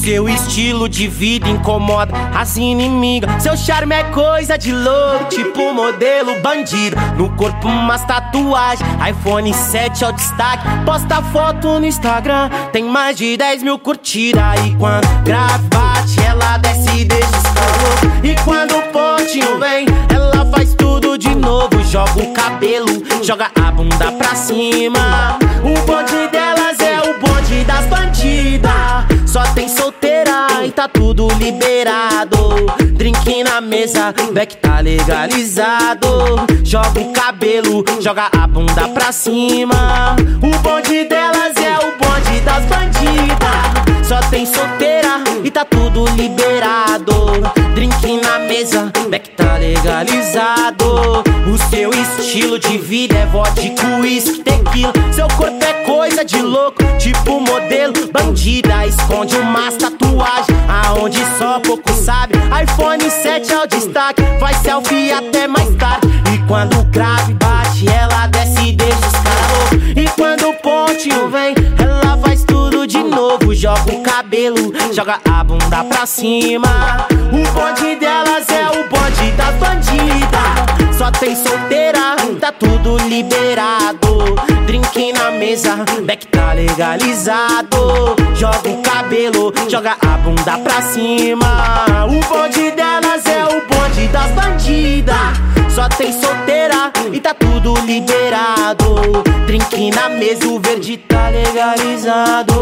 seu estilo de vida incomoda as inimigas. Seu charme é coisa de louco, tipo modelo bandido. No corpo umas tatuagens, iPhone 7 é o destaque. Posta foto no Instagram, tem mais de 10 mil curtidas. E quando grave bate, ela desce e deixa os calos. E quando o pontinho vem, ela faz tudo de novo. Joga o cabelo, joga a bunda pra cima. O bonde delas é o bonde das bandidas. Só tem solteira e tá tudo liberado. Drink na mesa, back tá legalizado. Joga o cabelo, joga a bunda pra cima. O bonde delas é o bonde das bandidas. Só tem solteira e tá tudo liberado. Drink na mesa, back tá legalizado. O seu estilo de vida é vodka, uísque, tequila. Seu corpo é coisa de louco, tipo modelo bandida. Esconde umas tatuagens aonde só pouco sabe. iPhone 7 é o destaque, faz selfie até mais tarde. E quando o grave bate, ela desce e deixa os caras loucos. E quando o pontinho vem, ela faz tudo de novo. Joga o cabelo, joga a bunda pra cima. O bonde delas é o bonde das bandidas. Só tem solteira, tá tudo liberado. Drink na mesa, back tá legalizado. Joga o cabelo, joga a bunda pra cima. O bonde delas é o bonde das bandidas. Só tem solteira e tá tudo liberado. Drink na mesa, o verde tá legalizado.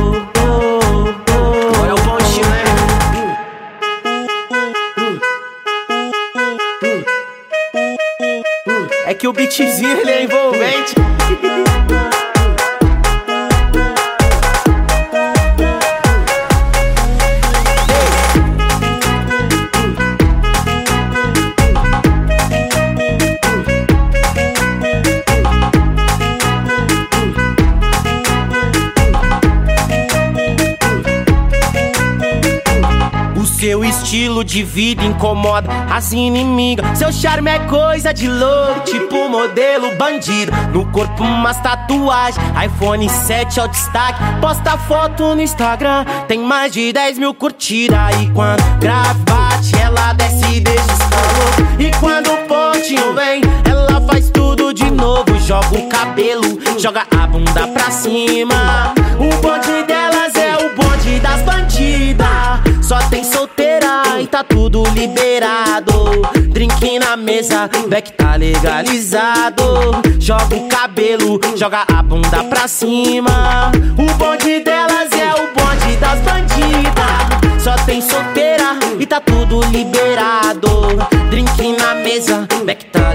Olha o bonde, né? É que o beatzinho ele é envolvente. Seu estilo de vida incomoda as inimigas. Seu charme é coisa de louco, tipo modelo bandido. No corpo umas tatuagens, iPhone 7 é o destaque. Posta foto no Instagram, tem mais de 10 mil curtidas. E quando grave bate, ela desce e deixa os calos. E quando o pontinho vem, ela faz tudo de novo. Joga o cabelo, joga a bunda pra cima. O bonde delas é o bonde das bandidas. Só tem solteira e tá tudo liberado. Drink na mesa, back tá legalizado. Joga o cabelo, joga a bunda pra cima. O bonde delas é o bonde das bandidas. Só tem solteira e tá tudo liberado. Drink na mesa, back tá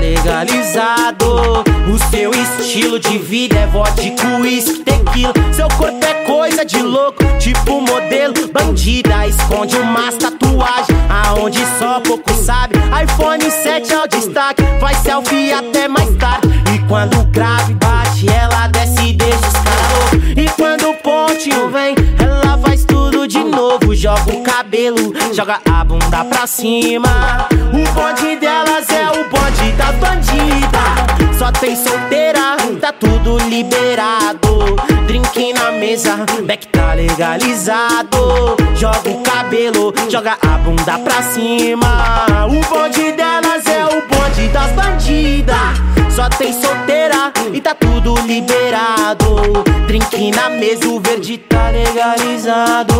legalizado. O seu estilo de vida é vodka, uísque, tequila. Seu corpo é coisa de louco, tipo modelo bandida. Esconde umas tatuagens aonde só pouco sabe. iPhone 7 é o destaque, faz selfie até mais tarde. E quando o grave bate, ela desce e deixa os caras loucos. E quando o pontinho vem, ela faz tudo de novo. Joga o cabelo, joga a bunda pra cima. O bonde delas é o bonde das bandidas. Só tem solteira, tá tudo liberado. Drink na mesa, back tá legalizado. Joga o cabelo, joga a bunda pra cima. O bonde delas é o bonde das bandidas. Só tem solteira e tá tudo liberado. Drink na mesa, o verde tá legalizado.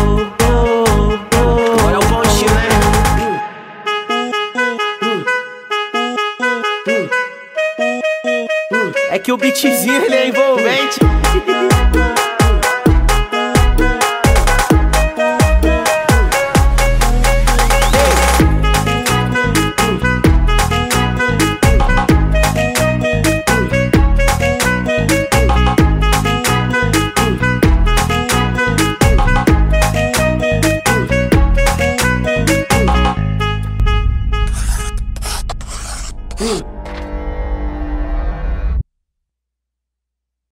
Olha o bonde, né? É que o beatzinho ele é envolvente.